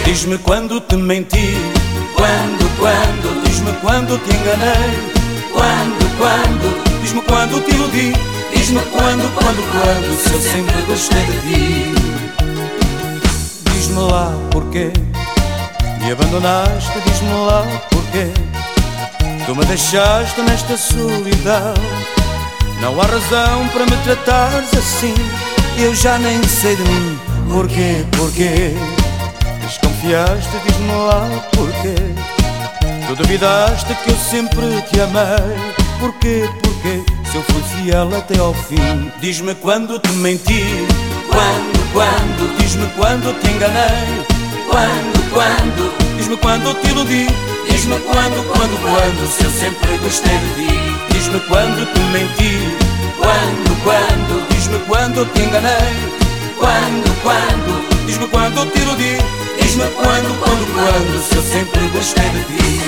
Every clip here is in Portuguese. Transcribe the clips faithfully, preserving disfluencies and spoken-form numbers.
Diz-me quando te menti, quando, quando. Diz-me quando te enganei, quando, quando. Diz-me quando te iludi, diz-me quando, quando, quando. Se eu sempre gostei de ti. Diz-me lá porquê me abandonaste, diz-me lá porquê tu me deixaste nesta solidão. Não há razão para me tratares assim, eu já nem sei de mim. Porquê, porquê desconfiaste, diz-me lá porquê tu duvidaste que eu sempre te amei. Porquê, porquê, se eu fui fiel até ao fim. Diz-me quando te menti, quando, quando. Diz-me quando te enganei, quando, quando. Diz-me quando te iludi, diz-me quando, quando, quando. Se eu sempre gostei de ti. Diz-me quando te menti, quando, quando. Diz-me quando te enganei, quando, quando. Diz-me quando te iludi, diz-me quando, quando, quando. Se eu sempre gostei de ti.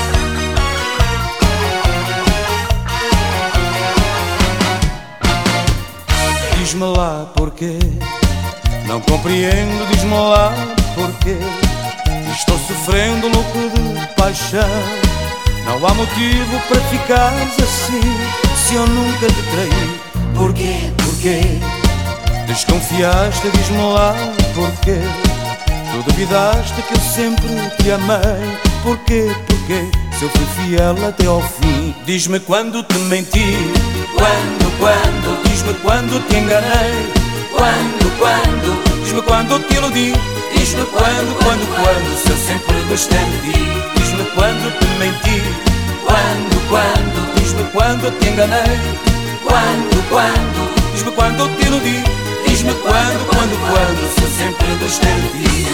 Diz-me lá porquê, não compreendo, diz-me lá porquê estou sofrendo louco de paixão. Não há motivo para ficares assim, se eu nunca te traí. Porquê, porquê desconfiaste, diz-me lá porquê tu duvidaste que eu sempre te amei. Porquê, porquê, se eu fui fiel até ao fim. Diz-me quando te menti, quando, quando. Diz-me quando te enganei, quando, quando. Diz-me quando te iludi, diz-me quando, quando, quando. Se eu sempre gostei de ti. Diz-me quando te menti, quando, quando. Diz-me quando te enganei, quando, quando. Diz-me quando te iludi, diz-me quando, quando, quando. Se eu sempre gostei de ti.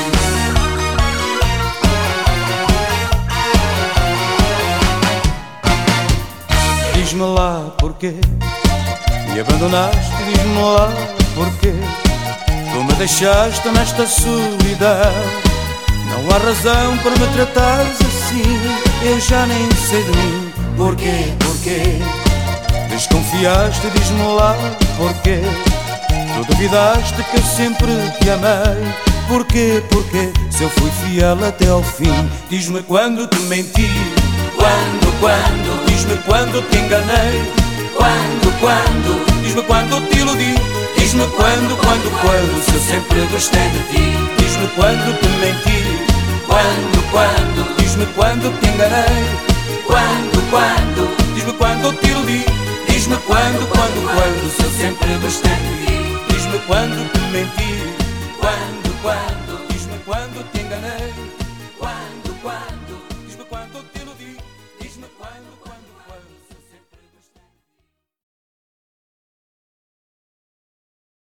Diz-me lá porquê me abandonaste, diz-me lá porquê tu me deixaste nesta solidão. Não há razão para me tratares assim, eu já nem sei de mim. Porquê, porquê desconfiaste, diz-me lá porquê tu duvidaste que eu sempre te amei. Porquê, porquê, se eu fui fiel até ao fim. Diz-me quando te menti, quando, quando. Diz-me quando te enganei, quando, quando. Diz-me quando te iludi, diz-me quando, quando, quando. Se eu sempre gostei de ti. Diz-me quando te menti, quando, quando. Diz-me quando te enganei, quando, quando. Diz-me quando te iludi, diz-me quando, quando, quando. Se eu sempre gostei de ti. Diz-me quando te menti, quando, quando. Diz-me quando te enganei.